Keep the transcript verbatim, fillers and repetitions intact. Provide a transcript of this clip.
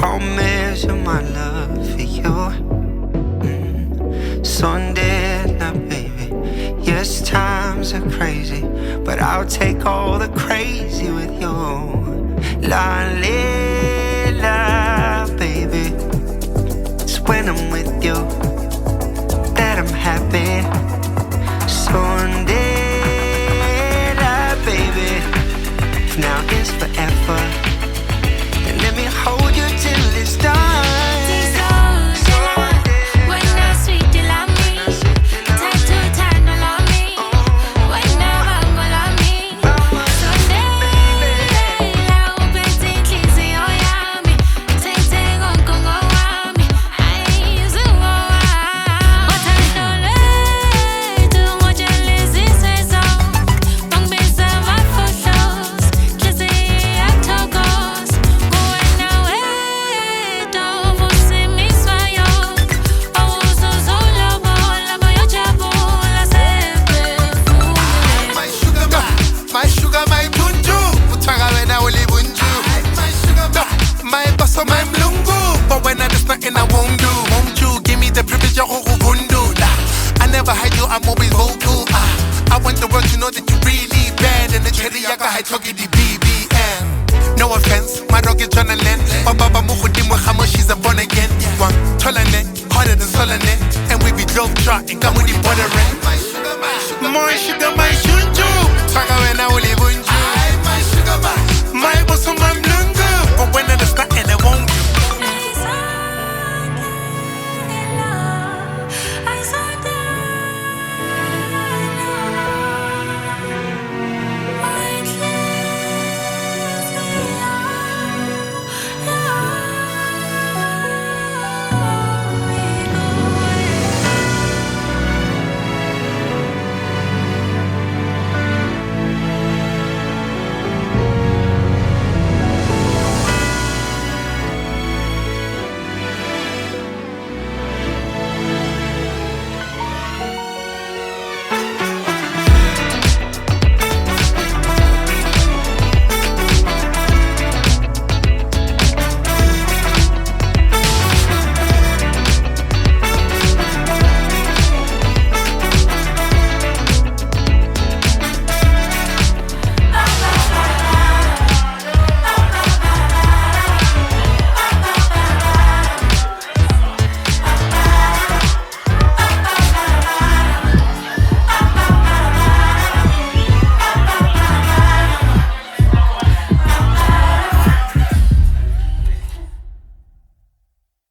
can't measure my love for you. mm. Sunday night, baby. Yes, times are crazy, but I'll take all the crazy with you. La la la, baby. It's when I'm with you that I'm happy. Sunday night, baby. Now it's forever. And let me hold you till it's done. So my mlungu, but when I there's nothing I won't do. Won't you give me the privilege of Hundu? I never hide you, I'm always vocal. Ah, I want the world to know that you really bad. And the cherry I got high talking the B B M. No offense, my dog is John and Len. Baba Mukhudi Muhammad, she's a born again. One Tolane, harder than Solane. And we be globe trotting, come with the border. My sugar, my sugar, my sugar.